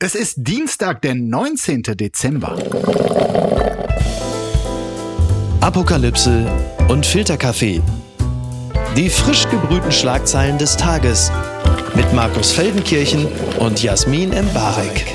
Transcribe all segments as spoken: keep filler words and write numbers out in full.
Es ist Dienstag, der neunzehnten Dezember. Apokalypse und Filterkaffee. Die frisch gebrühten Schlagzeilen des Tages mit Markus Feldenkirchen und Jasmin Mbarek.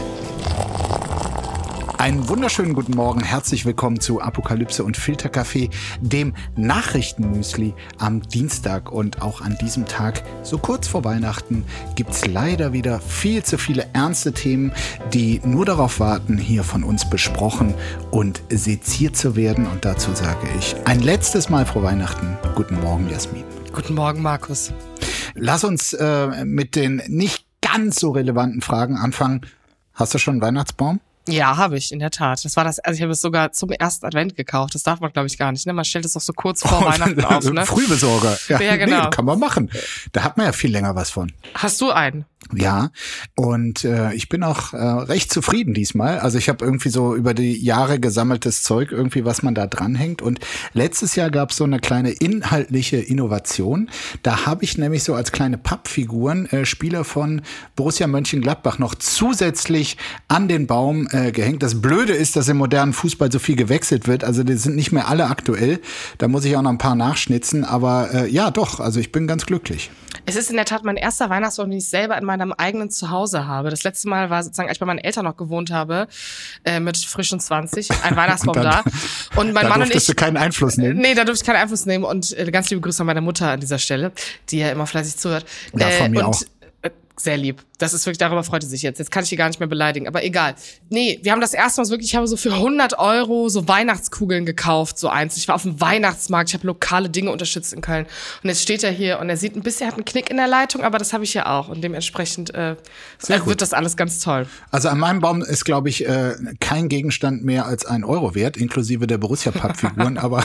Einen wunderschönen guten Morgen, herzlich willkommen zu Apokalypse und Filterkaffee, dem Nachrichtenmüsli am Dienstag. Und auch an diesem Tag, so kurz vor Weihnachten, gibt's leider wieder viel zu viele ernste Themen, die nur darauf warten, hier von uns besprochen und seziert zu werden. Und dazu sage ich ein letztes Mal vor Weihnachten. Guten Morgen, Jasmin. Guten Morgen, Markus. Lass uns äh, mit den nicht ganz so relevanten Fragen anfangen. Hast du schon einen Weihnachtsbaum? Ja, habe ich, in der Tat. Das war das, also ich habe es sogar zum ersten Advent gekauft. Das darf man, glaube ich, gar nicht. Ne? Man stellt es doch so kurz vor oh, Weihnachten auf. Ne? Frühbesorger. Ja, ja, genau. Nee, kann man machen. Da hat man ja viel länger was von. Hast du einen? Ja, und äh, ich bin auch äh, recht zufrieden diesmal. Also ich habe irgendwie so über die Jahre gesammeltes Zeug, irgendwie was man da dranhängt. Und letztes Jahr gab es so eine kleine inhaltliche Innovation. Da habe ich nämlich so als kleine Pappfiguren äh, Spieler von Borussia Mönchengladbach noch zusätzlich an den Baum äh, gehängt. Das Blöde ist, dass im modernen Fußball so viel gewechselt wird. Also die sind nicht mehr alle aktuell. Da muss ich auch noch ein paar nachschnitzen. Aber äh, ja, doch, also ich bin ganz glücklich. Es ist in der Tat mein erster Weihnachtsbaum, den ich selber in meinem eigenen Zuhause habe. Das letzte Mal war sozusagen, als ich bei meinen Eltern noch gewohnt habe, äh, mit frischen zwanzig, ein Weihnachtsbaum und dann, da. Und mein da Mann und ich. du keinen Einfluss nehmen? Nee, da durfte ich keinen Einfluss nehmen. Und äh, ganz liebe Grüße an meine Mutter an dieser Stelle, die ja immer fleißig zuhört. Ja, von mir äh, und, auch. Äh, sehr lieb. Das ist wirklich, darüber freut sie sich jetzt. Jetzt kann ich die gar nicht mehr beleidigen, aber egal. Nee, wir haben das erste Mal wirklich, ich habe so für hundert Euro so Weihnachtskugeln gekauft, so eins. Ich war auf dem Weihnachtsmarkt, ich habe lokale Dinge unterstützt in Köln. Und jetzt steht er hier und er sieht ein bisschen, er hat einen Knick in der Leitung, aber das habe ich ja auch. Und dementsprechend äh, wird das alles ganz toll. Also an meinem Baum ist, glaube ich, äh, kein Gegenstand mehr als ein Euro wert, inklusive der Borussia-Pappfiguren, aber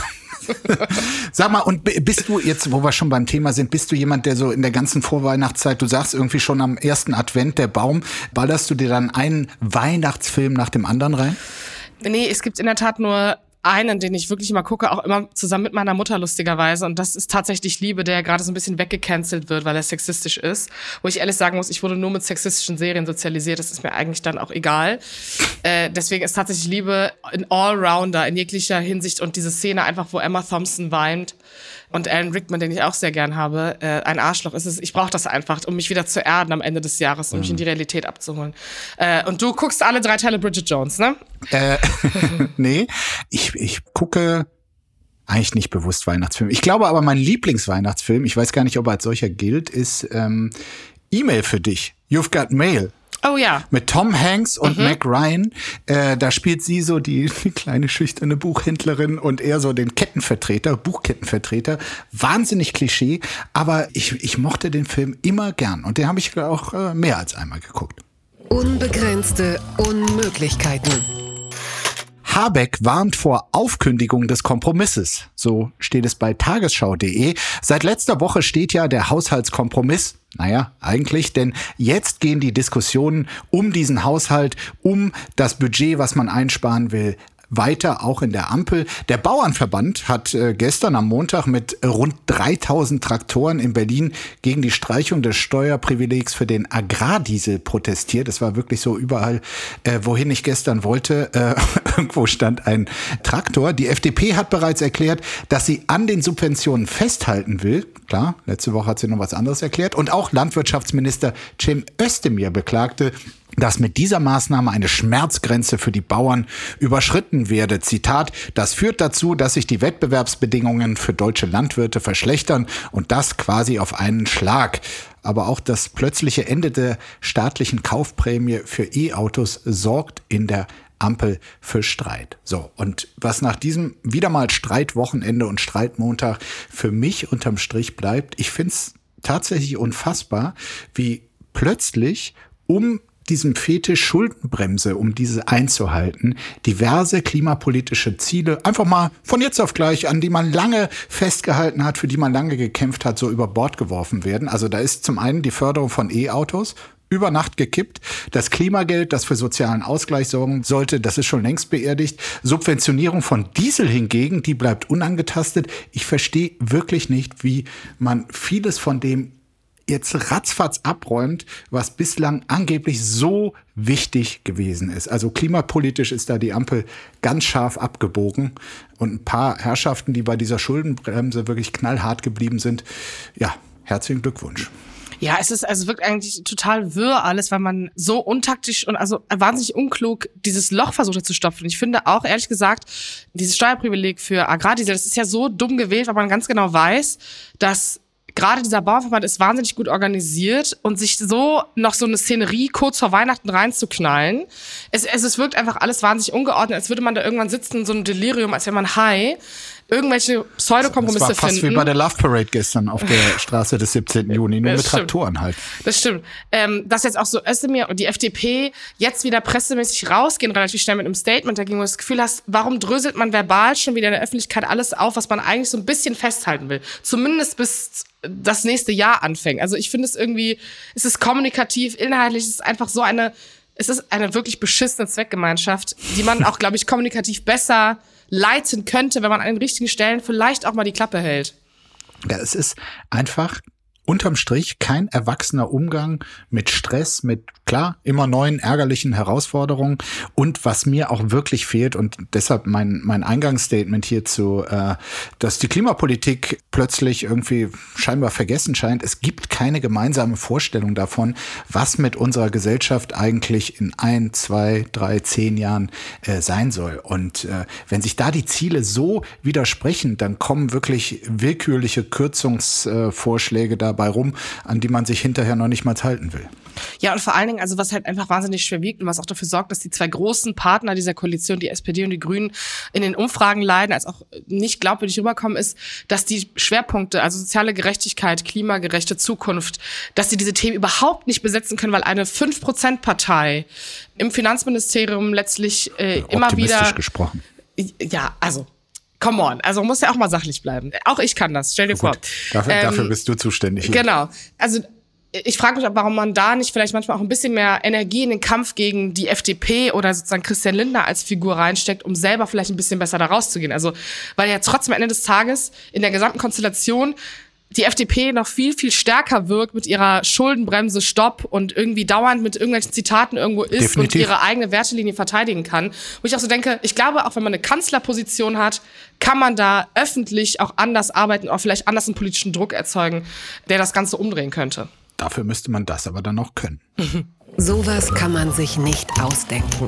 sag mal, und bist du jetzt, wo wir schon beim Thema sind, bist du jemand, der so in der ganzen Vorweihnachtszeit, du sagst irgendwie schon am ersten Advent, der Baum, ballerst du dir dann einen Weihnachtsfilm nach dem anderen rein? Nee, es gibt in der Tat nur einen, den ich wirklich immer gucke, auch immer zusammen mit meiner Mutter lustigerweise. Und das ist tatsächlich Liebe, der gerade so ein bisschen weggecancelt wird, weil er sexistisch ist. Wo ich ehrlich sagen muss, ich wurde nur mit sexistischen Serien sozialisiert. Das ist mir eigentlich dann auch egal. Äh, deswegen ist tatsächlich Liebe ein Allrounder in jeglicher Hinsicht. Und diese Szene einfach, wo Emma Thompson weint und Alan Rickman, den ich auch sehr gern habe, äh, ein Arschloch ist es. Ich brauche das einfach, um mich wieder zu erden am Ende des Jahres, um mich in die Realität abzuholen. Äh, und du guckst alle drei Teile Bridget Jones, ne? Äh, nee, ich, ich gucke eigentlich nicht bewusst Weihnachtsfilme. Ich glaube aber, mein Lieblingsweihnachtsfilm, ich weiß gar nicht, ob er als solcher gilt, ist ähm, E-Mail für dich. You've Got Mail. Oh ja. Mit Tom Hanks und mhm. Meg Ryan. Äh, da spielt sie so die, die kleine schüchterne Buchhändlerin und er so den Kettenvertreter, Buchkettenvertreter. Wahnsinnig Klischee, aber ich, ich mochte den Film immer gern. Und den habe ich auch äh, mehr als einmal geguckt. Unbegrenzte Unmöglichkeiten. Habeck warnt vor Aufkündigung des Kompromisses. So steht es bei tagesschau punkt de. Seit letzter Woche steht ja der Haushaltskompromiss. Naja, eigentlich, denn jetzt gehen die Diskussionen um diesen Haushalt, um das Budget, was man einsparen will, weiter, auch in der Ampel. Der Bauernverband hat äh, gestern am Montag mit rund dreitausend Traktoren in Berlin gegen die Streichung des Steuerprivilegs für den Agrardiesel protestiert. Es war wirklich so überall, äh, wohin ich gestern wollte, äh, irgendwo stand ein Traktor. Die F D P hat bereits erklärt, dass sie an den Subventionen festhalten will. Klar, letzte Woche hat sie noch was anderes erklärt. Und auch Landwirtschaftsminister Cem Özdemir beklagte, dass mit dieser Maßnahme eine Schmerzgrenze für die Bauern überschritten werde. Zitat, das führt dazu, dass sich die Wettbewerbsbedingungen für deutsche Landwirte verschlechtern und das quasi auf einen Schlag. Aber auch das plötzliche Ende der staatlichen Kaufprämie für E-Autos sorgt in der Ampel für Streit. So, und was nach diesem wieder mal Streitwochenende und Streitmontag für mich unterm Strich bleibt, ich finde es tatsächlich unfassbar, wie plötzlich um diesem Fetisch Schuldenbremse, um diese einzuhalten, diverse klimapolitische Ziele einfach mal von jetzt auf gleich, an die man lange festgehalten hat, für die man lange gekämpft hat, so über Bord geworfen werden. Also da ist zum einen die Förderung von E-Autos über Nacht gekippt. Das Klimageld, das für sozialen Ausgleich sorgen sollte, das ist schon längst beerdigt. Subventionierung von Diesel hingegen, die bleibt unangetastet. Ich verstehe wirklich nicht, wie man vieles von dem jetzt ratzfatz abräumt, was bislang angeblich so wichtig gewesen ist. Also klimapolitisch ist da die Ampel ganz scharf abgebogen und ein paar Herrschaften, die bei dieser Schuldenbremse wirklich knallhart geblieben sind, ja, herzlichen Glückwunsch. Ja, es ist also wirklich eigentlich total wirr alles, weil man so untaktisch und also wahnsinnig unklug dieses Loch versucht hat zu stopfen. Ich finde auch, ehrlich gesagt, dieses Steuerprivileg für Agrardiesel, das ist ja so dumm gewählt, weil man ganz genau weiß, dass gerade dieser Bauernverband ist wahnsinnig gut organisiert und sich so noch so eine Szenerie kurz vor Weihnachten reinzuknallen. Es, es, es wirkt einfach alles wahnsinnig ungeordnet, als würde man da irgendwann sitzen in so einem Delirium, als wäre man high, irgendwelche Pseudokompromisse finden. Das war fast finden. wie bei der Love Parade gestern auf der Straße des siebzehnten Juni, nur das mit stimmt. Traktoren halt. Das stimmt. Ähm, dass jetzt auch so Özdemir und die F D P jetzt wieder pressemäßig rausgehen, relativ schnell mit einem Statement dagegen, wo du das Gefühl hast, warum dröselt man verbal schon wieder in der Öffentlichkeit alles auf, was man eigentlich so ein bisschen festhalten will. Zumindest bis das nächste Jahr anfängt. Also ich finde es irgendwie, es ist kommunikativ, inhaltlich, es ist einfach so eine, es ist eine wirklich beschissene Zweckgemeinschaft, die man auch, glaube ich, kommunikativ besser leiten könnte, wenn man an den richtigen Stellen vielleicht auch mal die Klappe hält. Ja, es ist einfach unterm Strich kein erwachsener Umgang mit Stress, mit, klar, immer neuen ärgerlichen Herausforderungen. Und was mir auch wirklich fehlt, und deshalb mein mein Eingangsstatement hierzu, äh, dass die Klimapolitik plötzlich irgendwie scheinbar vergessen scheint. Es gibt keine gemeinsame Vorstellung davon, was mit unserer Gesellschaft eigentlich in ein, zwei, drei, zehn Jahren äh, sein soll. Und äh, wenn sich da die Ziele so widersprechen, dann kommen wirklich willkürliche Kürzungsvorschläge da bei rum, an die man sich hinterher noch nicht mal halten will. Ja, und vor allen Dingen, also was halt einfach wahnsinnig schwer wiegt und was auch dafür sorgt, dass die zwei großen Partner dieser Koalition, die S P D und die Grünen, in den Umfragen leiden, als auch nicht glaubwürdig rüberkommen, ist, dass die Schwerpunkte, also soziale Gerechtigkeit, klimagerechte Zukunft, dass sie diese Themen überhaupt nicht besetzen können, weil eine fünf Prozent Partei im Finanzministerium letztlich äh, immer wieder... Optimistisch gesprochen. Ja, also... Come on, also man muss ja auch mal sachlich bleiben. Auch ich kann das, stell dir vor. Dafür, ähm, dafür bist du zuständig. Hier. Genau, also ich frage mich, warum man da nicht vielleicht manchmal auch ein bisschen mehr Energie in den Kampf gegen die F D P oder sozusagen Christian Lindner als Figur reinsteckt, um selber vielleicht ein bisschen besser da rauszugehen. Also weil ja trotzdem am Ende des Tages in der gesamten Konstellation die F D P noch viel, viel stärker wirkt mit ihrer Schuldenbremse, Stopp und irgendwie dauernd mit irgendwelchen Zitaten irgendwo ist Definitiv. Und ihre eigene Wertelinie verteidigen kann. Wo ich auch so denke, ich glaube, auch wenn man eine Kanzlerposition hat, kann man da öffentlich auch anders arbeiten, auch vielleicht anders einen politischen Druck erzeugen, der das Ganze umdrehen könnte. Dafür müsste man das aber dann noch können. Sowas kann man sich nicht ausdenken.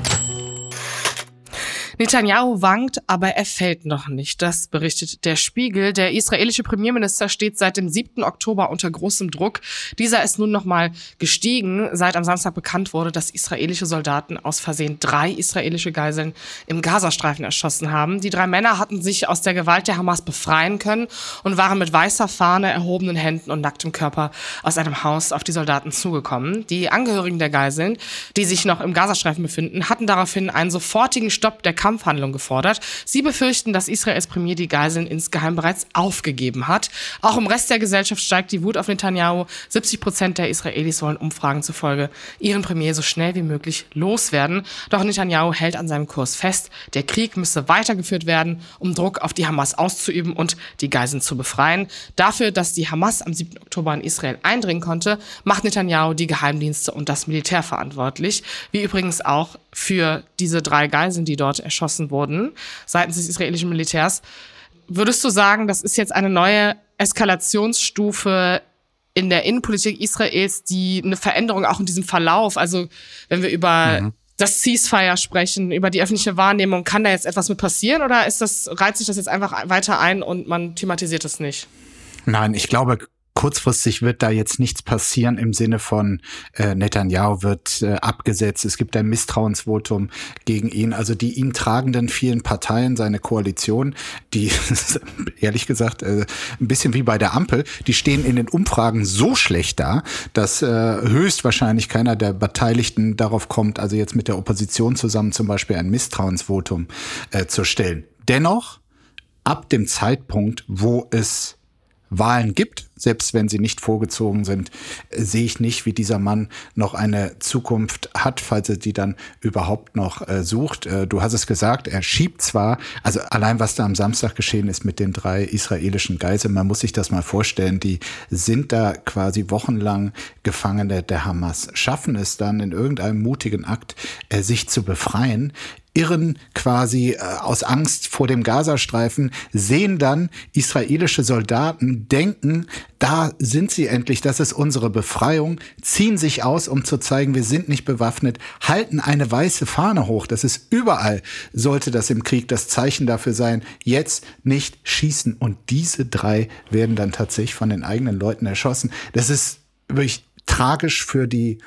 Netanyahu wankt, aber er fällt noch nicht. Das berichtet der Spiegel. Der israelische Premierminister steht seit dem siebten Oktober unter großem Druck. Dieser ist nun nochmal gestiegen, seit am Samstag bekannt wurde, dass israelische Soldaten aus Versehen drei israelische Geiseln im Gazastreifen erschossen haben. Die drei Männer hatten sich aus der Gewalt der Hamas befreien können und waren mit weißer Fahne, erhobenen Händen und nacktem Körper aus einem Haus auf die Soldaten zugekommen. Die Angehörigen der Geiseln, die sich noch im Gazastreifen befinden, hatten daraufhin einen sofortigen Stopp der Kampfhandlung gefordert. Sie befürchten, dass Israels Premier die Geiseln insgeheim bereits aufgegeben hat. Auch im Rest der Gesellschaft steigt die Wut auf Netanyahu. siebzig Prozent der Israelis wollen Umfragen zufolge ihren Premier so schnell wie möglich loswerden. Doch Netanyahu hält an seinem Kurs fest. Der Krieg müsse weitergeführt werden, um Druck auf die Hamas auszuüben und die Geiseln zu befreien. Dafür, dass die Hamas am siebten Oktober in Israel eindringen konnte, macht Netanyahu die Geheimdienste und das Militär verantwortlich. Wie übrigens auch für diese drei Geiseln, die dort erschossen wurden, seitens des israelischen Militärs. Würdest du sagen, das ist jetzt eine neue Eskalationsstufe in der Innenpolitik Israels, die eine Veränderung auch in diesem Verlauf, also wenn wir über mhm. das Ceasefire sprechen, über die öffentliche Wahrnehmung, kann da jetzt etwas mit passieren oder ist das, reizt sich das jetzt einfach weiter ein und man thematisiert das nicht? Nein, ich glaube, kurzfristig wird da jetzt nichts passieren im Sinne von äh, Netanyahu wird äh, abgesetzt. Es gibt ein Misstrauensvotum gegen ihn. Also die ihn tragenden vielen Parteien, seine Koalition, die ehrlich gesagt äh, ein bisschen wie bei der Ampel, die stehen in den Umfragen so schlecht da, dass äh, höchstwahrscheinlich keiner der Beteiligten darauf kommt, also jetzt mit der Opposition zusammen zum Beispiel ein Misstrauensvotum äh, zu stellen. Dennoch, ab dem Zeitpunkt, wo es Wahlen gibt, selbst wenn sie nicht vorgezogen sind, äh, sehe ich nicht, wie dieser Mann noch eine Zukunft hat, falls er die dann überhaupt noch äh, sucht. Äh, du hast es gesagt, er schiebt zwar, also allein was da am Samstag geschehen ist mit den drei israelischen Geiseln, man muss sich das mal vorstellen, die sind da quasi wochenlang Gefangene der Hamas, schaffen es dann in irgendeinem mutigen Akt, äh, sich zu befreien, irren quasi äh, aus Angst vor dem Gazastreifen, sehen dann israelische Soldaten, denken, da sind sie endlich, das ist unsere Befreiung, ziehen sich aus, um zu zeigen, wir sind nicht bewaffnet, halten eine weiße Fahne hoch. Das ist überall, sollte das im Krieg das Zeichen dafür sein, jetzt nicht schießen. Und diese drei werden dann tatsächlich von den eigenen Leuten erschossen. Das ist wirklich tragisch für die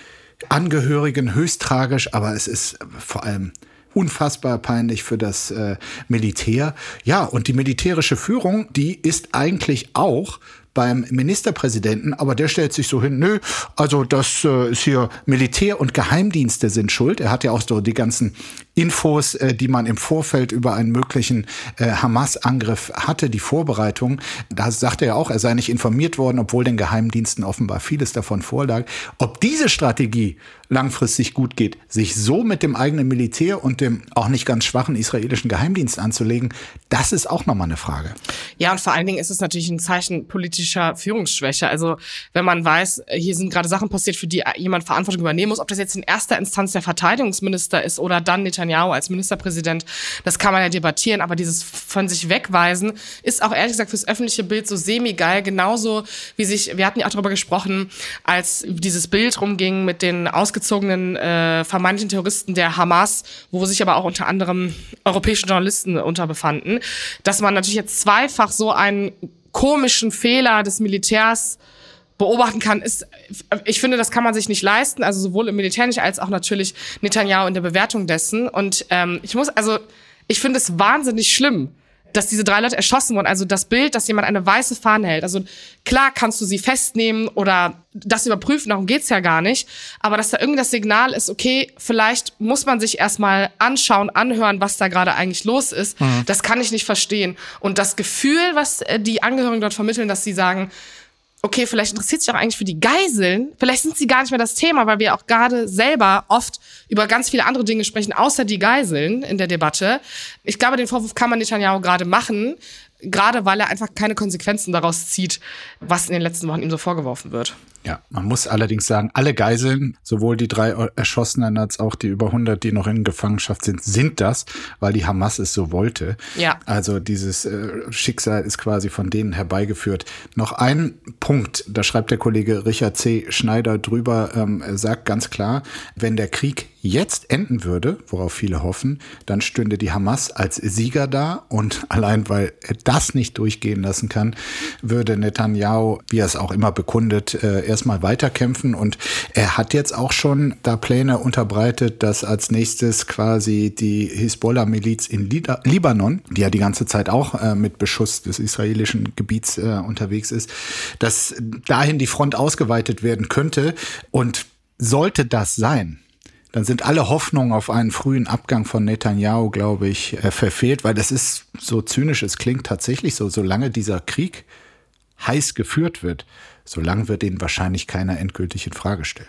Angehörigen, höchst tragisch, aber es ist vor allem unfassbar peinlich für das äh, Militär. Ja, und die militärische Führung, die ist eigentlich auch beim Ministerpräsidenten, aber der stellt sich so hin, nö, also das äh, ist hier Militär und Geheimdienste sind schuld. Er hat ja auch so die ganzen Infos, äh, die man im Vorfeld über einen möglichen äh, Hamas-Angriff hatte, die Vorbereitung. Da sagt er ja auch, er sei nicht informiert worden, obwohl den Geheimdiensten offenbar vieles davon vorlag. Ob diese Strategie langfristig gut geht, sich so mit dem eigenen Militär und dem auch nicht ganz schwachen israelischen Geheimdienst anzulegen, das ist auch nochmal eine Frage. Ja, und vor allen Dingen ist es natürlich ein Zeichen politischer Führungsschwäche. Also wenn man weiß, hier sind gerade Sachen passiert, für die jemand Verantwortung übernehmen muss, ob das jetzt in erster Instanz der Verteidigungsminister ist oder dann Netanyahu als Ministerpräsident, das kann man ja debattieren, aber dieses von sich wegweisen ist auch ehrlich gesagt fürs öffentliche Bild so semi-geil, genauso wie sich, wir hatten ja auch darüber gesprochen, als dieses Bild rumging mit den ausgezogenen äh, vermeintlichen Terroristen der Hamas, wo sich aber auch unter anderem europäische Journalisten unterbefanden, dass man natürlich jetzt zweifach so einen komischen Fehler des Militärs beobachten kann, ist, ich finde, das kann man sich nicht leisten, also sowohl im Militär nicht, als auch natürlich Netanyahu in der Bewertung dessen. Und ähm, ich muss, also ich finde es wahnsinnig schlimm, dass diese drei Leute erschossen wurden. Also das Bild, dass jemand eine weiße Fahne hält. Also klar kannst du sie festnehmen oder das überprüfen, darum geht's ja gar nicht. Aber dass da irgendwie das Signal ist, okay, vielleicht muss man sich erstmal anschauen, anhören, was da gerade eigentlich los ist. Mhm. Das kann ich nicht verstehen. Und das Gefühl, was die Angehörigen dort vermitteln, dass sie sagen, okay, vielleicht interessiert sich auch eigentlich für die Geiseln, vielleicht sind sie gar nicht mehr das Thema, weil wir auch gerade selber oft über ganz viele andere Dinge sprechen, außer die Geiseln in der Debatte. Ich glaube, den Vorwurf kann man Netanyahu gerade machen, gerade weil er einfach keine Konsequenzen daraus zieht, was in den letzten Wochen ihm so vorgeworfen wird. Ja, man muss allerdings sagen, alle Geiseln, sowohl die drei Erschossenen als auch die über hundert, die noch in Gefangenschaft sind, sind das, weil die Hamas es so wollte. Ja. Also dieses äh, Schicksal ist quasi von denen herbeigeführt. Noch ein Punkt, da schreibt der Kollege Richard C. Schneider drüber, ähm, er sagt ganz klar, wenn der Krieg jetzt enden würde, worauf viele hoffen, dann stünde die Hamas als Sieger da und allein weil er das nicht durchgehen lassen kann, würde Netanyahu, wie er es auch immer bekundet, äh, erstmal weiterkämpfen und er hat jetzt auch schon da Pläne unterbreitet, dass als nächstes quasi die Hisbollah-Miliz in Lida- Libanon, die ja die ganze Zeit auch äh, mit Beschuss des israelischen Gebiets äh, unterwegs ist, dass dahin die Front ausgeweitet werden könnte und sollte das sein, dann sind alle Hoffnungen auf einen frühen Abgang von Netanyahu, glaube ich, äh, verfehlt, weil das ist, so zynisch es klingt, tatsächlich so, solange dieser Krieg heiß geführt wird, solange wird ihn wahrscheinlich keiner endgültig in Frage stellen.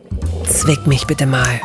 Zwick mich bitte mal.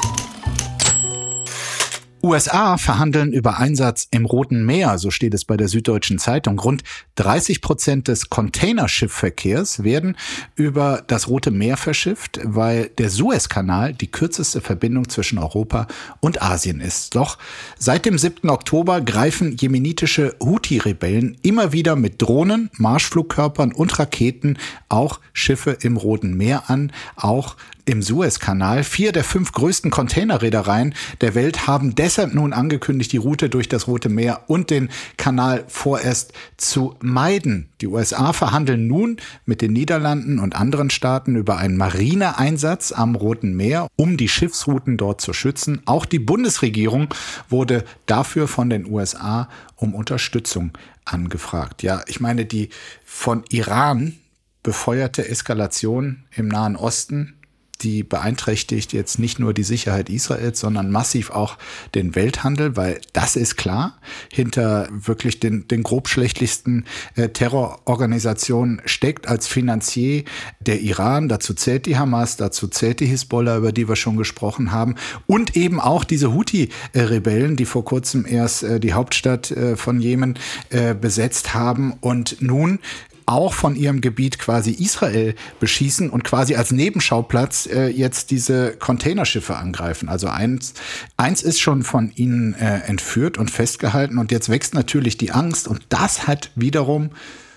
U S A verhandeln über Einsatz im Roten Meer, so steht es bei der Süddeutschen Zeitung. Rund dreißig Prozent des Containerschiffverkehrs werden über das Rote Meer verschifft, weil der Suezkanal die kürzeste Verbindung zwischen Europa und Asien ist. Doch seit dem siebten Oktober greifen jemenitische Houthi-Rebellen immer wieder mit Drohnen, Marschflugkörpern und Raketen auch Schiffe im Roten Meer an, auch im Suezkanal. Vier der fünf größten Containerreedereien der Welt haben deshalb nun angekündigt, die Route durch das Rote Meer und den Kanal vorerst zu meiden. Die U S A verhandeln nun mit den Niederlanden und anderen Staaten über einen Marineeinsatz am Roten Meer, um die Schiffsrouten dort zu schützen. Auch die Bundesregierung wurde dafür von den U S A um Unterstützung angefragt. Ja, ich meine, die von Iran befeuerte Eskalation im Nahen Osten, die beeinträchtigt jetzt nicht nur die Sicherheit Israels, sondern massiv auch den Welthandel, weil das ist klar, hinter wirklich den, den grobschlächtigsten äh, Terrororganisationen steckt als Finanzier der Iran. Dazu zählt die Hamas, dazu zählt die Hisbollah, über die wir schon gesprochen haben, und eben auch diese Houthi-Rebellen, die vor kurzem erst äh, die Hauptstadt äh, von Jemen äh, besetzt haben und nun auch von ihrem Gebiet quasi Israel beschießen und quasi als Nebenschauplatz äh, jetzt diese Containerschiffe angreifen. Also eins, eins ist schon von ihnen äh, entführt und festgehalten und jetzt wächst natürlich die Angst und das hat wiederum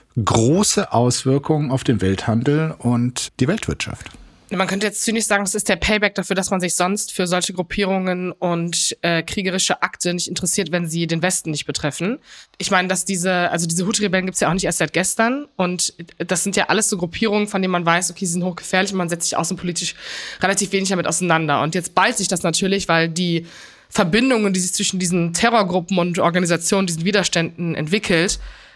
große Auswirkungen auf den Welthandel und die Weltwirtschaft. Man könnte jetzt zynisch sagen, das ist der Payback dafür, dass man sich sonst für solche Gruppierungen und äh, kriegerische Akte nicht interessiert, wenn sie den Westen nicht betreffen. Ich meine, dass diese, also diese Houthi-Rebellen gibt's ja auch nicht erst seit gestern und das sind ja alles so Gruppierungen, von denen man weiß, okay, sie sind hochgefährlich und man setzt sich außenpolitisch relativ wenig damit auseinander. Und jetzt ballt sich das natürlich, weil die Verbindungen, die sich zwischen diesen Terrorgruppen und Organisationen, diesen Widerständen entwickelt,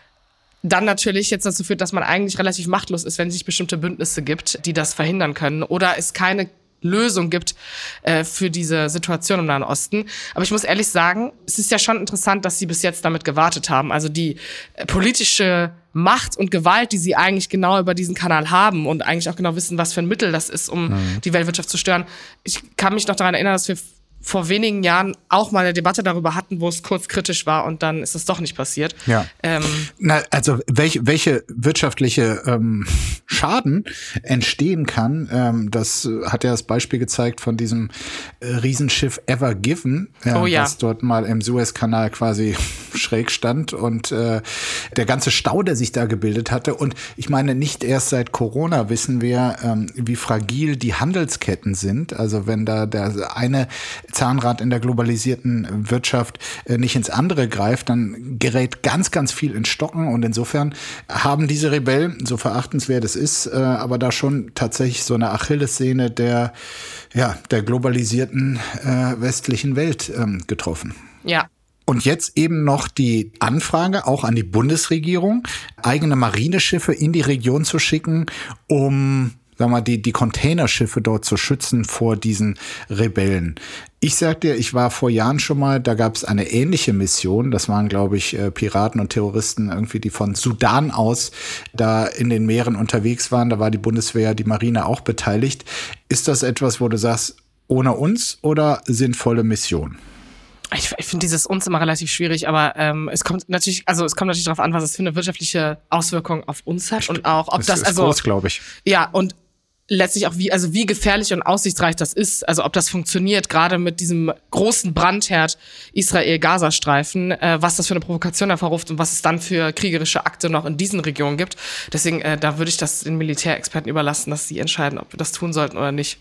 dann natürlich jetzt dazu führt, dass man eigentlich relativ machtlos ist, wenn es nicht bestimmte Bündnisse gibt, die das verhindern können oder es keine Lösung gibt äh, für diese Situation im Nahen Osten. Aber ich muss ehrlich sagen, es ist ja schon interessant, dass sie bis jetzt damit gewartet haben. Also die äh, politische Macht und Gewalt, die sie eigentlich genau über diesen Kanal haben und eigentlich auch genau wissen, was für ein Mittel das ist, um mhm. die Weltwirtschaft zu stören. Ich kann mich noch daran erinnern, dass wir vor wenigen Jahren auch mal eine Debatte darüber hatten, wo es kurz kritisch war und dann ist es doch nicht passiert. Ja. Ähm, Na, also welche, welche wirtschaftliche ähm, Schaden entstehen kann, ähm, das hat ja das Beispiel gezeigt von diesem äh, Riesenschiff Ever Given, äh, oh ja. was dort mal im Suezkanal quasi schräg stand und äh, der ganze Stau, der sich da gebildet hatte. Und ich meine, nicht erst seit Corona wissen wir, ähm, wie fragil die Handelsketten sind. Also wenn da der eine Zahnrad in der globalisierten Wirtschaft äh, nicht ins andere greift, dann gerät ganz, ganz viel ins Stocken. Und insofern haben diese Rebellen, so verachtenswert es ist, äh, aber da schon tatsächlich so eine Achillessehne der, ja, der globalisierten äh, westlichen Welt ähm, getroffen. Ja. Und jetzt eben noch die Anfrage auch an die Bundesregierung, eigene Marineschiffe in die Region zu schicken, um, sagen wir mal, die, die Containerschiffe dort zu schützen vor diesen Rebellen. Ich sag dir, ich war vor Jahren schon mal, da gab es eine ähnliche Mission. Das waren, glaube ich, Piraten und Terroristen irgendwie, die von Sudan aus da in den Meeren unterwegs waren. Da war die Bundeswehr, die Marine auch beteiligt. Ist das etwas, wo du sagst, ohne uns oder sinnvolle Mission? Ich, ich finde dieses uns immer relativ schwierig, aber ähm, es kommt natürlich, also es kommt natürlich darauf an, was es für eine wirtschaftliche Auswirkung auf uns hat und auch, ob das, das ist also groß, glaube ich. Ja, und letztlich auch wie, also wie gefährlich und aussichtsreich das ist, also ob das funktioniert, gerade mit diesem großen Brandherd Israel-Gaza-Streifen, äh, was das für eine Provokation hervorruft und was es dann für kriegerische Akte noch in diesen Regionen gibt. Deswegen, äh, da würde ich das den Militärexperten überlassen, dass sie entscheiden, ob wir das tun sollten oder nicht.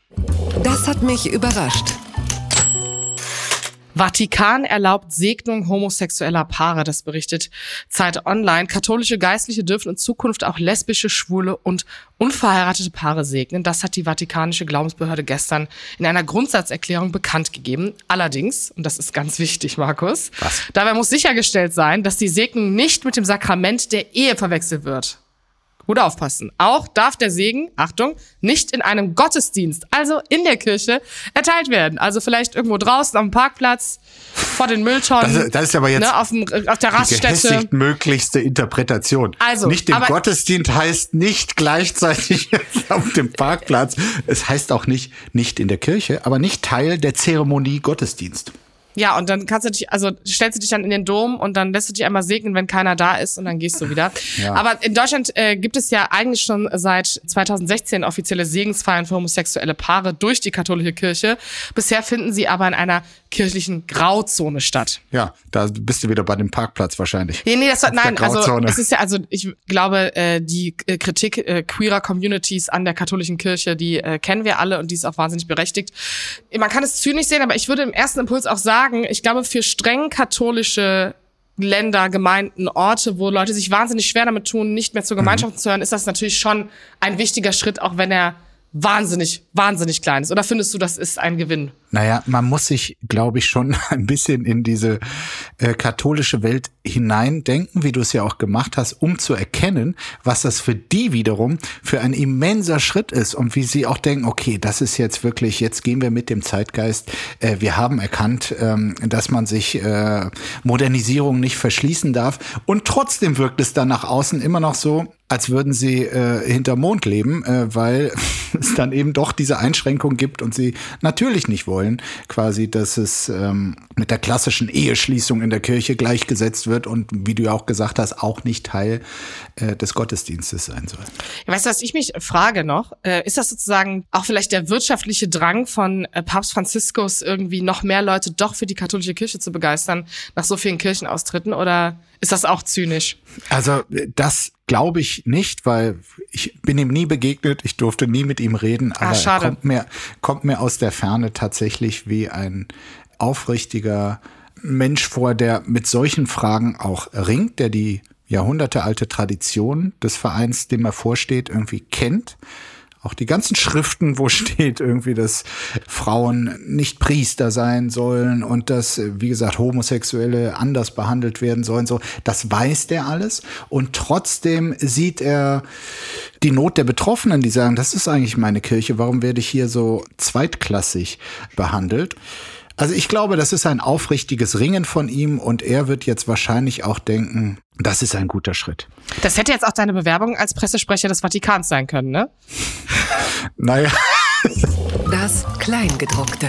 Das hat mich überrascht. Vatikan erlaubt Segnung homosexueller Paare, das berichtet Zeit Online. Katholische Geistliche dürfen in Zukunft auch lesbische, schwule und unverheiratete Paare segnen. Das hat die Vatikanische Glaubensbehörde gestern in einer Grundsatzerklärung bekannt gegeben. Allerdings, und das ist ganz wichtig, Markus, Was? Dabei muss sichergestellt sein, dass die Segnung nicht mit dem Sakrament der Ehe verwechselt wird. Gut aufpassen. Auch darf der Segen, Achtung, nicht in einem Gottesdienst, also in der Kirche, erteilt werden. Also vielleicht irgendwo draußen am Parkplatz, vor den Mülltonnen. Das, das ist aber jetzt ne, auf, dem, auf der Raststätte. Die möglichste Interpretation. Also, nicht im aber, Gottesdienst heißt nicht gleichzeitig auf dem Parkplatz. Es heißt auch nicht, nicht in der Kirche, aber nicht Teil der Zeremonie Gottesdienst. Ja, und dann kannst du dich, also stellst du dich dann in den Dom und dann lässt du dich einmal segnen, wenn keiner da ist und dann gehst du wieder. Ja. Aber in Deutschland äh, gibt es ja eigentlich schon seit zweitausendsechzehn offizielle Segensfeiern für homosexuelle Paare durch die katholische Kirche. Bisher finden sie aber in einer kirchlichen Grauzone statt. Ja, da bist du wieder bei dem Parkplatz wahrscheinlich. Nee, nee, das war, nein, also es ist ja, also ich glaube, äh, die äh, Kritik äh, queerer Communities an der katholischen Kirche, die äh, kennen wir alle und die ist auch wahnsinnig berechtigt. Man kann es zynisch sehen, aber ich würde im ersten Impuls auch sagen, ich glaube, für streng katholische Länder, Gemeinden, Orte, wo Leute sich wahnsinnig schwer damit tun, nicht mehr zur Gemeinschaft mhm. zu hören, ist das natürlich schon ein wichtiger Schritt, auch wenn er wahnsinnig, wahnsinnig klein ist? Oder findest du, das ist ein Gewinn? Naja, man muss sich, glaube ich, schon ein bisschen in diese äh, katholische Welt hineindenken, wie du es ja auch gemacht hast, um zu erkennen, was das für die wiederum für ein immenser Schritt ist und wie sie auch denken, okay, das ist jetzt wirklich, jetzt gehen wir mit dem Zeitgeist. Äh, wir haben erkannt, ähm, dass man sich äh, Modernisierung nicht verschließen darf und trotzdem wirkt es dann nach außen immer noch so, als würden sie äh, hinterm Mond leben, äh, weil es dann eben doch diese Einschränkung gibt und sie natürlich nicht wollen, quasi, dass es ähm, mit der klassischen Eheschließung in der Kirche gleichgesetzt wird und, wie du ja auch gesagt hast, auch nicht Teil äh, des Gottesdienstes sein soll. Weißt du, was ich mich frage noch? Äh, ist das sozusagen auch vielleicht der wirtschaftliche Drang von äh, Papst Franziskus, irgendwie noch mehr Leute doch für die katholische Kirche zu begeistern, nach so vielen Kirchenaustritten? Oder ist das auch zynisch? Also das glaube ich nicht, weil ich bin ihm nie begegnet, ich durfte nie mit ihm reden, aber ah, er kommt mir, kommt mir aus der Ferne tatsächlich wie ein aufrichtiger Mensch vor, der mit solchen Fragen auch ringt, der die jahrhundertealte Tradition des Vereins, dem er vorsteht, irgendwie kennt. Auch die ganzen Schriften, wo steht irgendwie, dass Frauen nicht Priester sein sollen und dass, wie gesagt, Homosexuelle anders behandelt werden sollen, so, das weiß der alles. Und trotzdem sieht er die Not der Betroffenen, die sagen, das ist eigentlich meine Kirche, warum werde ich hier so zweitklassig behandelt? Also ich glaube, das ist ein aufrichtiges Ringen von ihm und er wird jetzt wahrscheinlich auch denken, das ist ein guter Schritt. Das hätte jetzt auch deine Bewerbung als Pressesprecher des Vatikans sein können, ne? Naja. Das Kleingedruckte.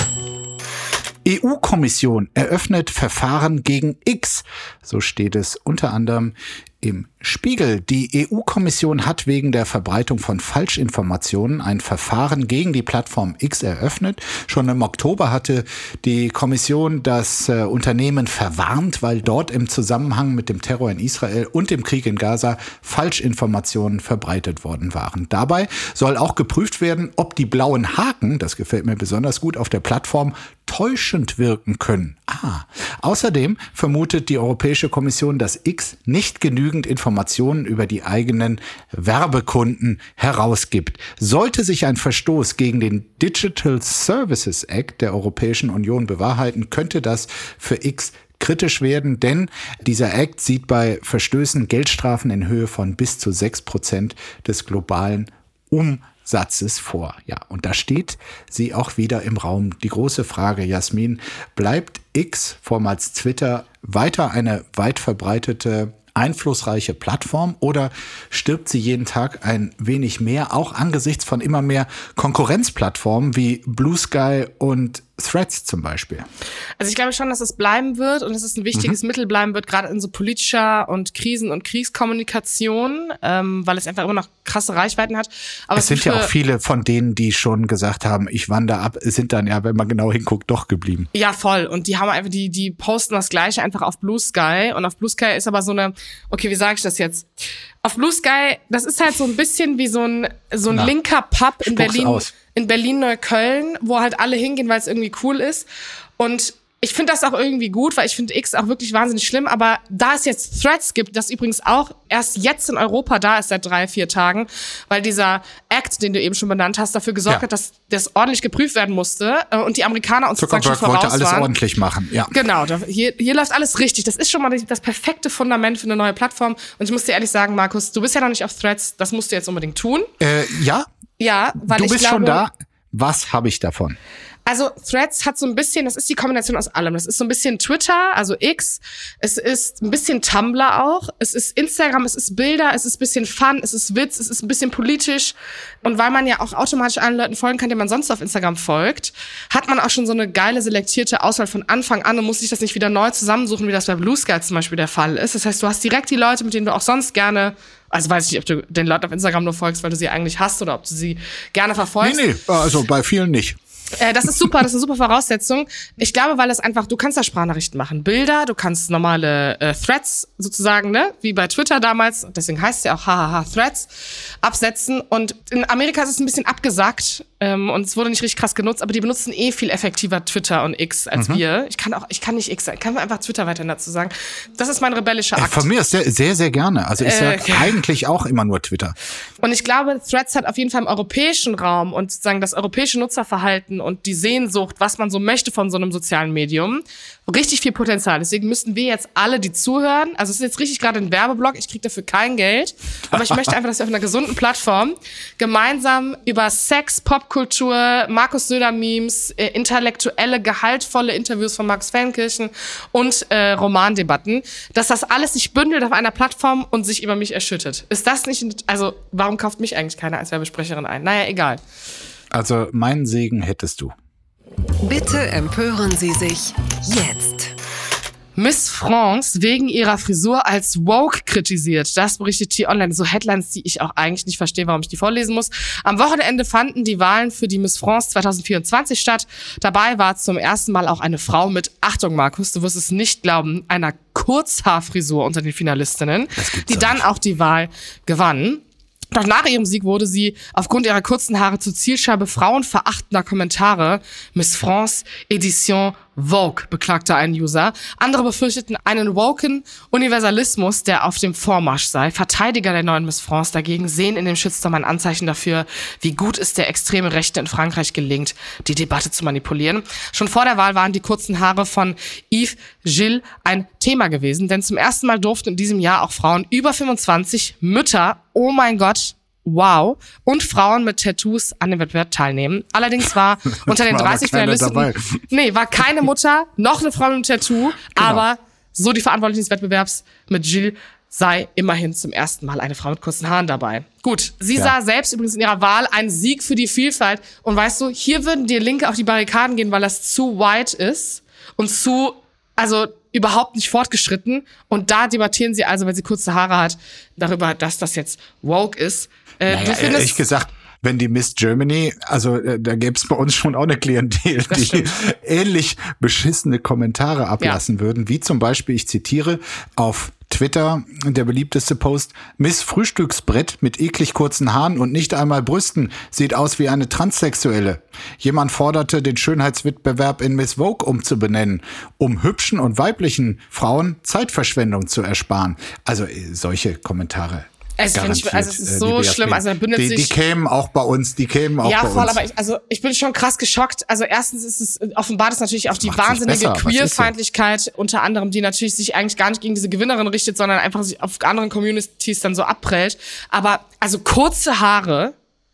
E U-Kommission eröffnet Verfahren gegen X. So steht es unter anderem im Spiegel. Die E U-Kommission hat wegen der Verbreitung von Falschinformationen ein Verfahren gegen die Plattform X eröffnet. Schon im Oktober hatte die Kommission das äh, Unternehmen verwarnt, weil dort im Zusammenhang mit dem Terror in Israel und dem Krieg in Gaza Falschinformationen verbreitet worden waren. Dabei soll auch geprüft werden, ob die blauen Haken, das gefällt mir besonders gut, auf der Plattform täuschend wirken können. Ah. Außerdem vermutet die Europäische Kommission, dass X nicht genügend Informationen über die eigenen Werbekunden herausgibt. Sollte sich ein Verstoß gegen den Digital Services Act der Europäischen Union bewahrheiten, könnte das für X kritisch werden, denn dieser Act sieht bei Verstößen Geldstrafen in Höhe von bis zu sechs Prozent des globalen Umsatzes vor. Ja, und da steht sie auch wieder im Raum. Die große Frage, Jasmin, bleibt X, vormals Twitter, weiter eine weit verbreitete, einflussreiche Plattform oder stirbt sie jeden Tag ein wenig mehr, auch angesichts von immer mehr Konkurrenzplattformen wie Blue Sky und Threads zum Beispiel? Also ich glaube schon, dass es bleiben wird und dass es ein wichtiges mhm. Mittel bleiben wird, gerade in so politischer und Krisen- und Kriegskommunikation, ähm, weil es einfach immer noch krasse Reichweiten hat. Aber es sind ja auch viele von denen, die schon gesagt haben, ich wandere ab, sind dann ja, wenn man genau hinguckt, doch geblieben. Ja, voll. Und die haben einfach, die, die posten das Gleiche einfach auf Blue Sky. Und auf Blue Sky ist aber so eine, okay, wie sage ich das jetzt? Auf Blue Sky, das ist halt so ein bisschen wie so ein, so ein Na, linker Pub in Berlin, aus. in Berlin-Neukölln, wo halt alle hingehen, weil es irgendwie cool ist. Und ich finde das auch irgendwie gut, weil ich finde X auch wirklich wahnsinnig schlimm. Aber da es jetzt Threads gibt, das übrigens auch erst jetzt in Europa da ist, seit drei, vier Tagen, weil dieser Act, den du eben schon benannt hast, dafür gesorgt ja. hat, dass das ordentlich geprüft werden musste und die Amerikaner uns sozusagen schon voraus wollte alles waren. ordentlich machen, ja. Genau, da, hier, hier läuft alles richtig. Das ist schon mal das perfekte Fundament für eine neue Plattform. Und ich muss dir ehrlich sagen, Markus, du bist ja noch nicht auf Threads, das musst du jetzt unbedingt tun. Äh, ja. Ja, weil du ich bist glaube, schon da. Was habe ich davon? Also Threads hat so ein bisschen, das ist die Kombination aus allem. Das ist so ein bisschen Twitter, also X. Es ist ein bisschen Tumblr auch. Es ist Instagram, es ist Bilder, es ist ein bisschen Fun, es ist Witz, es ist ein bisschen politisch. Und weil man ja auch automatisch allen Leuten folgen kann, denen man sonst auf Instagram folgt, hat man auch schon so eine geile selektierte Auswahl von Anfang an und muss sich das nicht wieder neu zusammensuchen, wie das bei Blue Sky zum Beispiel der Fall ist. Das heißt, du hast direkt die Leute, mit denen du auch sonst gerne, also weiß ich nicht, ob du den Leuten auf Instagram nur folgst, weil du sie eigentlich hast oder ob du sie gerne verfolgst. Nee, nee, also bei vielen nicht. Äh, das ist super, das ist eine super Voraussetzung. Ich glaube, weil es einfach, du kannst da Sprachnachrichten machen, Bilder, du kannst normale äh, Threads sozusagen, ne, wie bei Twitter damals, deswegen heißt es ja auch hahaha Threads, absetzen. Und in Amerika ist es ein bisschen abgesackt, ähm, und es wurde nicht richtig krass genutzt, aber die benutzen eh viel effektiver Twitter und X als mhm. wir. Ich kann auch, ich kann nicht X sagen, ich kann einfach Twitter weiterhin dazu sagen. Das ist mein rebellischer Akt. Von mir ist sehr, sehr, sehr gerne. Also ich sage äh, eigentlich auch immer nur Twitter. Und ich glaube, Threads hat auf jeden Fall im europäischen Raum und sozusagen das europäische Nutzerverhalten und die Sehnsucht, was man so möchte von so einem sozialen Medium, richtig viel Potenzial. Deswegen müssten wir jetzt alle, die zuhören, also es ist jetzt richtig gerade ein Werbeblock, ich kriege dafür kein Geld, aber ich möchte einfach, dass wir auf einer gesunden Plattform gemeinsam über Sex, Popkultur, Markus Söder-Memes, äh, intellektuelle, gehaltvolle Interviews von Markus Feldenkirchen und äh, Romandebatten, dass das alles sich bündelt auf einer Plattform und sich über mich erschüttet. Ist das nicht, also warum kauft mich eigentlich keiner als Werbesprecherin ein? Naja, egal. Also meinen Segen hättest du. Bitte empören Sie sich jetzt. Miss France wegen ihrer Frisur als woke kritisiert. Das berichtet T-Online. So Headlines, die ich auch eigentlich nicht verstehe, warum ich die vorlesen muss. Am Wochenende fanden die Wahlen für die Miss France zwanzig vierundzwanzig statt. Dabei war zum ersten Mal auch eine Frau mit, Achtung Markus, du wirst es nicht glauben, einer Kurzhaarfrisur unter den Finalistinnen, die dann auch die Wahl gewann. Doch nach ihrem Sieg wurde sie aufgrund ihrer kurzen Haare zur Zielscheibe frauenverachtender Kommentare. Miss France Edition Vogue, beklagte ein User. Andere befürchteten einen woken Universalismus, der auf dem Vormarsch sei. Verteidiger der neuen Miss France dagegen sehen in dem Shitstorm ein Anzeichen dafür, wie gut es der extreme Rechte in Frankreich gelingt, die Debatte zu manipulieren. Schon vor der Wahl waren die kurzen Haare von Yves Gilles ein Thema gewesen, denn zum ersten Mal durften in diesem Jahr auch Frauen über fünfundzwanzig, Mütter, oh mein Gott, wow, und Frauen mit Tattoos an dem Wettbewerb teilnehmen. Allerdings war unter den dreißig Finalisten, nee, war keine Mutter, noch eine Frau mit einem Tattoo, genau. Aber so die Verantwortlichen des Wettbewerbs mit Gilles sei immerhin zum ersten Mal eine Frau mit kurzen Haaren dabei. Gut, sie ja. sah selbst übrigens in ihrer Wahl einen Sieg für die Vielfalt und weißt du, hier würden die Linke auf die Barrikaden gehen, weil das zu white ist und zu, also überhaupt nicht fortgeschritten und da debattieren sie also, wenn sie kurze Haare hat, darüber, dass das jetzt woke ist. Äh, naja, du ehrlich gesagt, wenn die Miss Germany, also äh, da gäbe es bei uns schon auch eine Klientel, das die stimmt. ähnlich beschissene Kommentare ablassen ja. würden, wie zum Beispiel, ich zitiere, auf Twitter, der beliebteste Post, Miss Frühstücksbrett mit eklig kurzen Haaren und nicht einmal Brüsten, sieht aus wie eine Transsexuelle. Jemand forderte, den Schönheitswettbewerb in Miss Vogue umzubenennen, um hübschen und weiblichen Frauen Zeitverschwendung zu ersparen. Also solche Kommentare. Es, ich, also es ist so schlimm, also da bündelt die, sich... Die kämen auch bei uns, die kämen auch ja, bei uns. Ja, voll, aber ich, also ich bin schon krass geschockt. Also erstens ist es, offenbart es natürlich auf die wahnsinnige Queerfeindlichkeit, so? Unter anderem, die natürlich sich eigentlich gar nicht gegen diese Gewinnerin richtet, sondern einfach sich auf anderen Communities dann so abprellt. Aber also kurze Haare,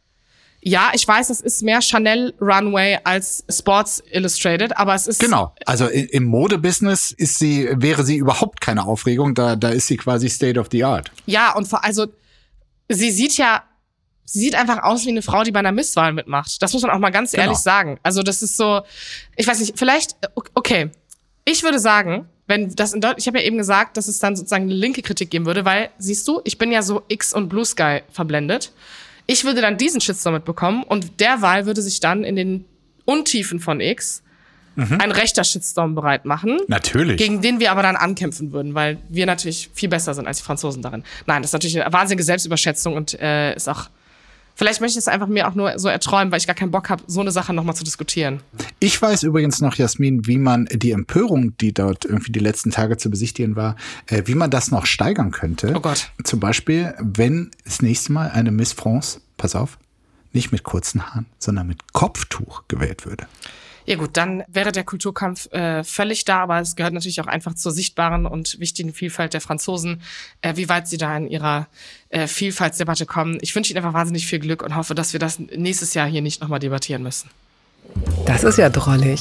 ja, ich weiß, das ist mehr Chanel Runway als Sports Illustrated, aber es ist... Genau, also im Modebusiness ist sie, wäre sie überhaupt keine Aufregung, da, da ist sie quasi State of the Art. Ja, und vor, also sie sieht ja, sie sieht einfach aus wie eine Frau, die bei einer Misswahl mitmacht. Das muss man auch mal ganz genau. ehrlich sagen. Also das ist so, ich weiß nicht, vielleicht, okay, ich würde sagen, wenn das in Deutschland, ich habe ja eben gesagt, dass es dann sozusagen eine linke Kritik geben würde, weil, siehst du, ich bin ja so X und Blue Sky verblendet. Ich würde dann diesen Shitstorm mitbekommen und derweil würde sich dann in den Untiefen von X mhm. ein rechter Shitstorm bereit machen. Natürlich. Gegen den wir aber dann ankämpfen würden, weil wir natürlich viel besser sind als die Franzosen darin. Nein, das ist natürlich eine wahnsinnige Selbstüberschätzung und äh, ist auch... Vielleicht möchte ich es einfach mir auch nur so erträumen, weil ich gar keinen Bock habe, so eine Sache nochmal zu diskutieren. Ich weiß übrigens noch, Jasmin, wie man die Empörung, die dort irgendwie die letzten Tage zu besichtigen war, äh, wie man das noch steigern könnte. Oh Gott. Zum Beispiel, wenn das nächste Mal eine Miss France, pass auf, nicht mit kurzen Haaren, sondern mit Kopftuch gewählt würde. Ja gut, dann wäre der Kulturkampf äh, völlig da, aber es gehört natürlich auch einfach zur sichtbaren und wichtigen Vielfalt der Franzosen, äh, wie weit sie da in ihrer äh, Vielfaltsdebatte kommen. Ich wünsche Ihnen einfach wahnsinnig viel Glück und hoffe, dass wir das nächstes Jahr hier nicht nochmal debattieren müssen. Das ist ja drollig.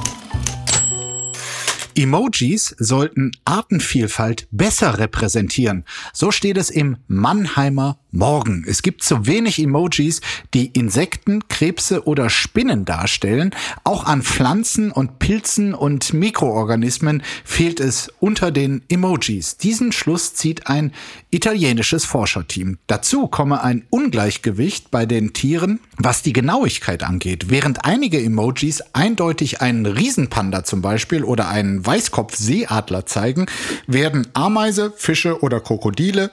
Emojis sollten Artenvielfalt besser repräsentieren. So steht es im Mannheimer Morgen. Es gibt zu wenig Emojis, die Insekten, Krebse oder Spinnen darstellen. Auch an Pflanzen und Pilzen und Mikroorganismen fehlt es unter den Emojis. Diesen Schluss zieht ein italienisches Forscherteam. Dazu komme ein Ungleichgewicht bei den Tieren, was die Genauigkeit angeht. Während einige Emojis eindeutig einen Riesenpanda zum Beispiel oder einen Weißkopfseeadler zeigen, werden Ameise, Fische oder Krokodile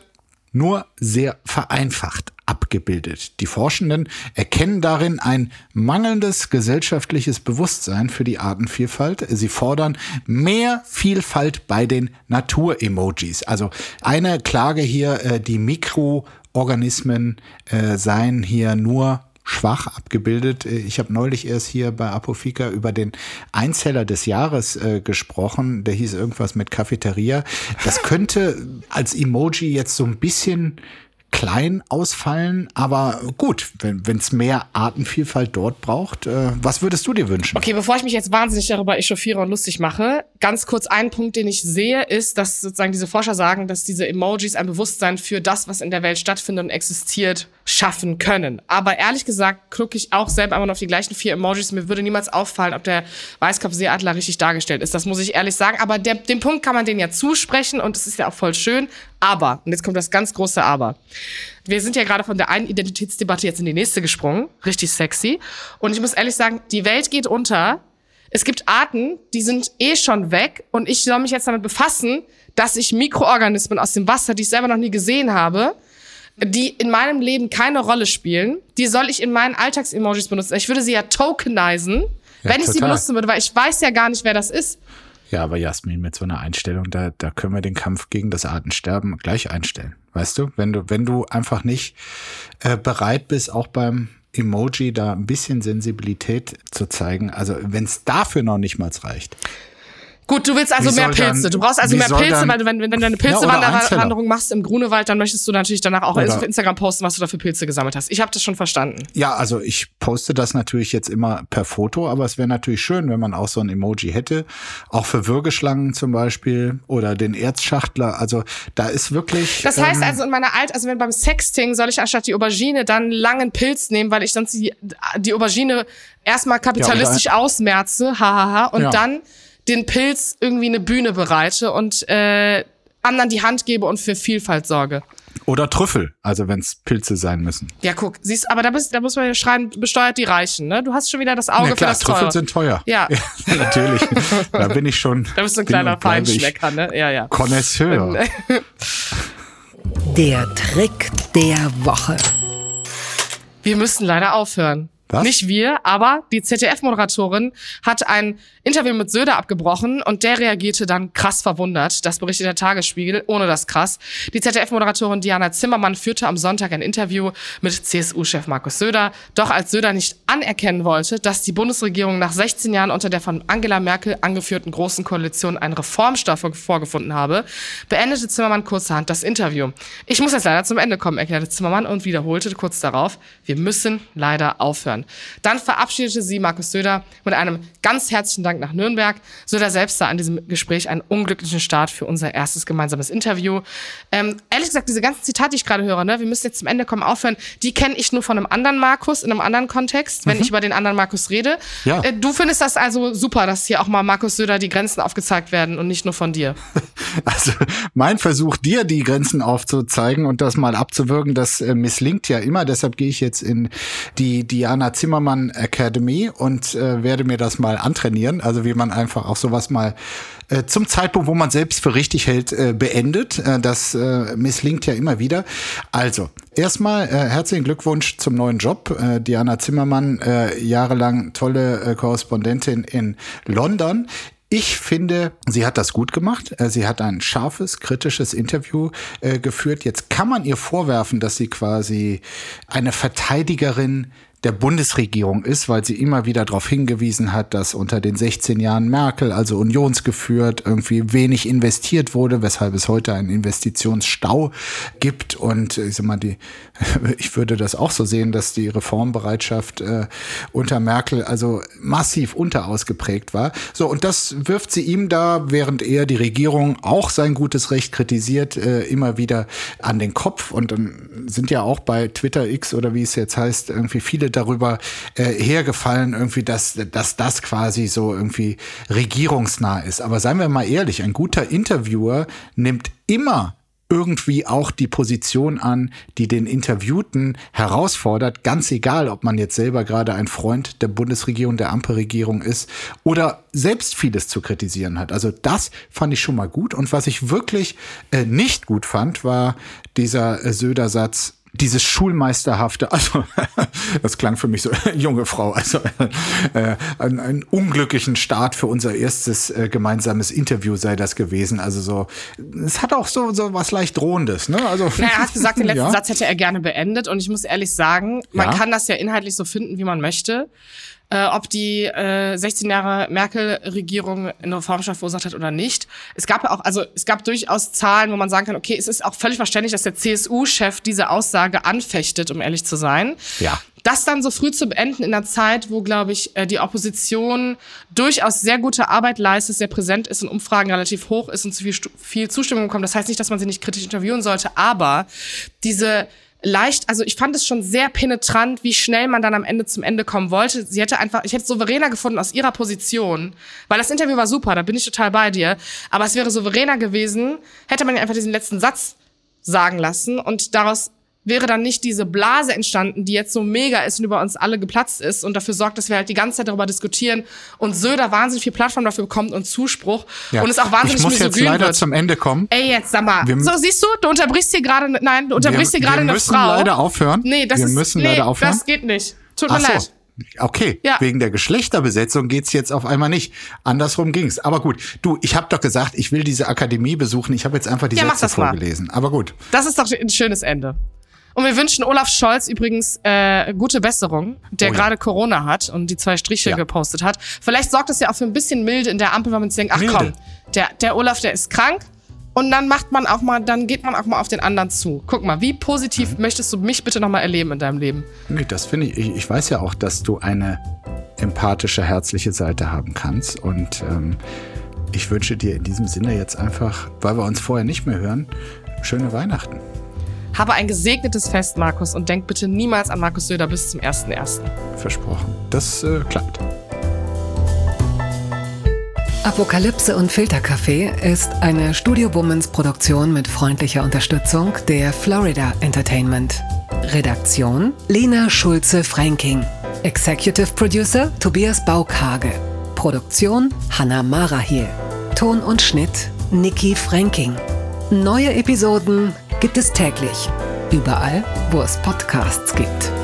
nur sehr vereinfacht abgebildet. Die Forschenden erkennen darin ein mangelndes gesellschaftliches Bewusstsein für die Artenvielfalt. Sie fordern mehr Vielfalt bei den Natur-Emojis. Also eine Klage hier, die Mikroorganismen seien hier nur schwach abgebildet. Ich habe neulich erst hier bei Apofika über den Einzeller des Jahres äh, gesprochen. Der hieß irgendwas mit Cafeteria. Das könnte als Emoji jetzt so ein bisschen klein ausfallen, aber gut, wenn es mehr Artenvielfalt dort braucht, äh, was würdest du dir wünschen? Okay, bevor ich mich jetzt wahnsinnig darüber echauffiere und lustig mache, ganz kurz ein Punkt, den ich sehe, ist, dass sozusagen diese Forscher sagen, dass diese Emojis ein Bewusstsein für das, was in der Welt stattfindet und existiert, schaffen können. Aber ehrlich gesagt gucke ich auch selber immer noch auf die gleichen vier Emojis. Mir würde niemals auffallen, ob der Weißkopfseeadler richtig dargestellt ist. Das muss ich ehrlich sagen. Aber der, den Punkt kann man denen ja zusprechen und es ist ja auch voll schön. Aber, und jetzt kommt das ganz große Aber. Wir sind ja gerade von der einen Identitätsdebatte jetzt in die nächste gesprungen. Richtig sexy. Und ich muss ehrlich sagen, die Welt geht unter. Es gibt Arten, die sind eh schon weg. Und ich soll mich jetzt damit befassen, dass ich Mikroorganismen aus dem Wasser, die ich selber noch nie gesehen habe, die in meinem Leben keine Rolle spielen, die soll ich in meinen Alltags-Emojis benutzen. Ich würde sie ja tokenisen, ja, wenn ich total. sie benutzen würde, weil ich weiß ja gar nicht, wer das ist. Ja, aber Jasmin, mit so einer Einstellung, da, da können wir den Kampf gegen das Artensterben gleich einstellen. Weißt du, wenn du, wenn du einfach nicht äh, bereit bist, auch beim Emoji da ein bisschen Sensibilität zu zeigen, also wenn es dafür noch nicht mal reicht. Gut, du willst also mehr Pilze. Dann, du brauchst also mehr Pilze, dann, weil du, wenn, wenn du eine Pilzewanderung machst im Grunewald, dann möchtest du natürlich danach auch oder auf Instagram posten, was du da für Pilze gesammelt hast. Ich habe das schon verstanden. Ja, also ich poste das natürlich jetzt immer per Foto, aber es wäre natürlich schön, wenn man auch so ein Emoji hätte. Auch für Würgeschlangen zum Beispiel oder den Erzschachtler. Also da ist wirklich... Das heißt ähm, also in meiner Alt, also wenn beim Sexting soll ich anstatt die Aubergine dann einen langen Pilz nehmen, weil ich sonst die, die Aubergine erstmal kapitalistisch ja, ausmerze, hahaha, und ja. dann den Pilz irgendwie eine Bühne bereite und äh, anderen die Hand gebe und für Vielfalt sorge. Oder Trüffel, also wenn es Pilze sein müssen. Ja, guck, siehst, aber da, bist, da muss man ja schreiben, besteuert die Reichen, ne? Du hast schon wieder das Auge ja, klar, für das Teure. Trüffel sind teuer. Ja. ja natürlich. Da bin ich schon. Da bist du ein kleiner Feinschmecker, ne? Ja, ja. Connoisseur. Der Trick der Woche. Wir müssen leider aufhören. Was? Nicht wir, aber die Z D F-Moderatorin hat ein Interview mit Söder abgebrochen und der reagierte dann krass verwundert. Das berichtet der Tagesspiegel, ohne das krass. Die Z D F-Moderatorin Diana Zimmermann führte am Sonntag ein Interview mit C S U-Chef Markus Söder. Doch als Söder nicht anerkennen wollte, dass die Bundesregierung nach sechzehn Jahren unter der von Angela Merkel angeführten Großen Koalition einen Reformstoff vorgefunden habe, beendete Zimmermann kurzerhand das Interview. Ich muss jetzt leider zum Ende kommen, erklärte Zimmermann und wiederholte kurz darauf, wir müssen leider aufhören. Dann verabschiedete sie Markus Söder mit einem ganz herzlichen Dank nach Nürnberg. Söder selbst sah an diesem Gespräch einen unglücklichen Start für unser erstes gemeinsames Interview. Ähm, ehrlich gesagt, diese ganzen Zitate, die ich gerade höre, ne, wir müssen jetzt zum Ende kommen, aufhören, die kenne ich nur von einem anderen Markus, in einem anderen Kontext, wenn mhm. ich über den anderen Markus rede. Ja. Äh, du findest das also super, dass hier auch mal Markus Söder die Grenzen aufgezeigt werden und nicht nur von dir. Also mein Versuch, dir die Grenzen aufzuzeigen und das mal abzuwürgen, das äh, misslingt ja immer. Deshalb gehe ich jetzt in die Diana Zimmermann Academy und äh, werde mir das mal antrainieren. Also wie man einfach auch sowas mal äh, zum Zeitpunkt, wo man selbst für richtig hält, äh, beendet. Äh, das äh, misslingt ja immer wieder. Also erstmal äh, herzlichen Glückwunsch zum neuen Job. Äh, Diana Zimmermann, äh, jahrelang tolle äh, Korrespondentin in London. Ich finde, sie hat das gut gemacht. Sie hat ein scharfes, kritisches Interview äh, geführt. Jetzt kann man ihr vorwerfen, dass sie quasi eine Verteidigerin der Bundesregierung ist, weil sie immer wieder darauf hingewiesen hat, dass unter den sechzehn Jahren Merkel, also unionsgeführt, irgendwie wenig investiert wurde, weshalb es heute einen Investitionsstau gibt. Und ich sag mal, die, ich würde das auch so sehen, dass die Reformbereitschaft äh, unter Merkel also massiv unterausgeprägt war. So, und das wirft sie ihm da, während er die Regierung auch sein gutes Recht kritisiert, äh, immer wieder an den Kopf. Und dann sind ja auch bei Twitter X oder wie es jetzt heißt, irgendwie viele darüber äh, hergefallen, irgendwie, dass, dass das quasi so irgendwie regierungsnah ist. Aber seien wir mal ehrlich, ein guter Interviewer nimmt immer irgendwie auch die Position an, die den Interviewten herausfordert, ganz egal, ob man jetzt selber gerade ein Freund der Bundesregierung, der Ampelregierung ist oder selbst vieles zu kritisieren hat. Also das fand ich schon mal gut. Und was ich wirklich äh, nicht gut fand, war dieser äh, Söder-Satz, dieses Schulmeisterhafte, also das klang für mich so, junge Frau, also äh, ein, ein unglücklichen Start für unser erstes äh, gemeinsames Interview sei das gewesen. Also so, es hat auch so, so was leicht Drohendes, ne? Also, Na, er hat gesagt, den letzten ja. Satz hätte er gerne beendet und ich muss ehrlich sagen, man Ja. kann das ja inhaltlich so finden, wie man möchte. Äh, ob die äh, sechzehn Jahre Merkel-Regierung eine Reformstau verursacht hat oder nicht. Es gab ja auch, also es gab durchaus Zahlen, wo man sagen kann, okay, es ist auch völlig verständlich, dass der C S U-Chef diese Aussage anfechtet, um ehrlich zu sein. Ja. Das dann so früh zu beenden in einer Zeit, wo, glaube ich, die Opposition durchaus sehr gute Arbeit leistet, sehr präsent ist, in Umfragen relativ hoch ist und zu viel, viel Zustimmung bekommt. Das heißt nicht, dass man sie nicht kritisch interviewen sollte, aber diese leicht, also ich fand es schon sehr penetrant, wie schnell man dann am Ende zum Ende kommen wollte. Sie hätte einfach, ich hätte es souveräner gefunden aus ihrer Position, weil das Interview war super, da bin ich total bei dir, aber es wäre souveräner gewesen, hätte man ihr einfach diesen letzten Satz sagen lassen und daraus wäre dann nicht diese Blase entstanden, die jetzt so mega ist und über uns alle geplatzt ist und dafür sorgt, dass wir halt die ganze Zeit darüber diskutieren und Söder wahnsinnig viel Plattform dafür bekommt und Zuspruch Ja. und es auch wahnsinnig Ich muss jetzt misogyn leider wird. zum Ende kommen. Ey, jetzt sag mal. Wir- so, siehst du, du unterbrichst hier gerade, nein, du unterbrichst hier gerade wir eine müssen Frau. leider aufhören. Nee, das wir ist, müssen nee, leider aufhören. das geht nicht. Tut mir Ach so. leid. Okay, Ja. wegen der Geschlechterbesetzung geht's jetzt auf einmal nicht. Andersrum ging's. Aber gut, du, ich habe doch gesagt, ich will diese Akademie besuchen. Ich habe jetzt einfach die Ja, mach Sätze das mal. vorgelesen. Aber gut. Das ist doch ein schönes Ende. Und wir wünschen Olaf Scholz übrigens äh, gute Besserung, der Oh ja. gerade Corona hat und die zwei Striche Ja. gepostet hat. Vielleicht sorgt das ja auch für ein bisschen Milde in der Ampel, weil man sich denkt, ach Milde. komm, der, der Olaf, der ist krank. Und dann macht man auch mal, dann geht man auch mal auf den anderen zu. Guck mal, wie positiv Mhm. möchtest du mich bitte noch mal erleben in deinem Leben? Nee, das finde ich, ich. Ich weiß ja auch, dass du eine empathische, herzliche Seite haben kannst. Und ähm, ich wünsche dir in diesem Sinne jetzt einfach, weil wir uns vorher nicht mehr hören, schöne Weihnachten. Habe ein gesegnetes Fest, Markus, und denk bitte niemals an Markus Söder bis zum ersten ersten Versprochen. Das äh, klappt. Apokalypse und Filterkaffee ist eine Studio Womans Produktion mit freundlicher Unterstützung der Florida Entertainment. Redaktion Lena Schulze-Fränking. Executive Producer Tobias Baukhage. Produktion Hanna Marahiel. Ton und Schnitt Niki Fränking. Neue Episoden gibt es täglich. Überall, wo es Podcasts gibt.